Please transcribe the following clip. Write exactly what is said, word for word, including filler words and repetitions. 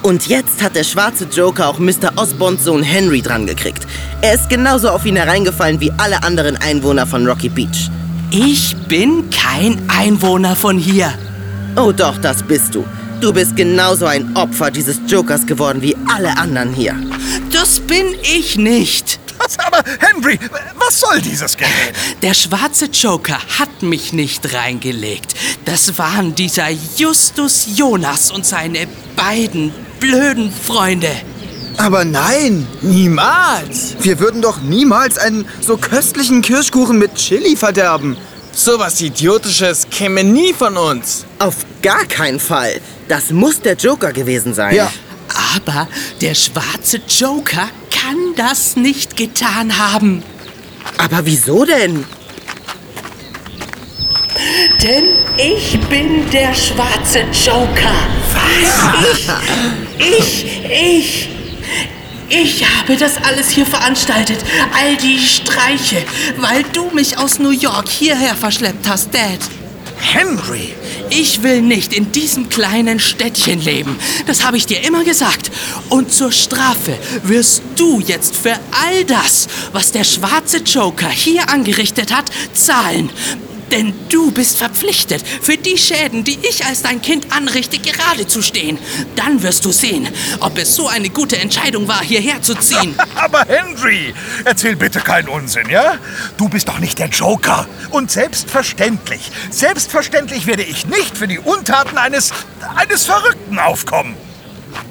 Und jetzt hat der schwarze Joker auch Mister Osborns Sohn Henry dran gekriegt. Er ist genauso auf ihn hereingefallen wie alle anderen Einwohner von Rocky Beach. Ich bin kein Einwohner von hier. Oh doch, das bist du. Du bist genauso ein Opfer dieses Jokers geworden wie alle anderen hier. Das bin ich nicht. Was aber, Henry, was soll dieses Gerät? Der schwarze Joker hat mich nicht reingelegt. Das waren dieser Justus Jonas und seine beiden blöden Freunde. Aber nein, niemals. Wir würden doch niemals einen so köstlichen Kirschkuchen mit Chili verderben. So was Idiotisches käme nie von uns. Auf gar keinen Fall. Das muss der Joker gewesen sein. Ja. Aber der schwarze Joker kann das nicht getan haben. Aber wieso denn? Denn ich bin der schwarze Joker. Was? Ich, ich, ich. Ich habe das alles hier veranstaltet. All die Streiche, weil du mich aus New York hierher verschleppt hast, Dad. Henry! Ich will nicht in diesem kleinen Städtchen leben. Das habe ich dir immer gesagt. Und zur Strafe wirst du jetzt für all das, was der schwarze Joker hier angerichtet hat, zahlen. Denn du bist verpflichtet, für die Schäden, die ich als dein Kind anrichte, gerade zu stehen. Dann wirst du sehen, ob es so eine gute Entscheidung war, hierher zu ziehen. Aber Henry, erzähl bitte keinen Unsinn, ja? Du bist doch nicht der Joker. Und selbstverständlich, selbstverständlich werde ich nicht für die Untaten eines, eines Verrückten aufkommen.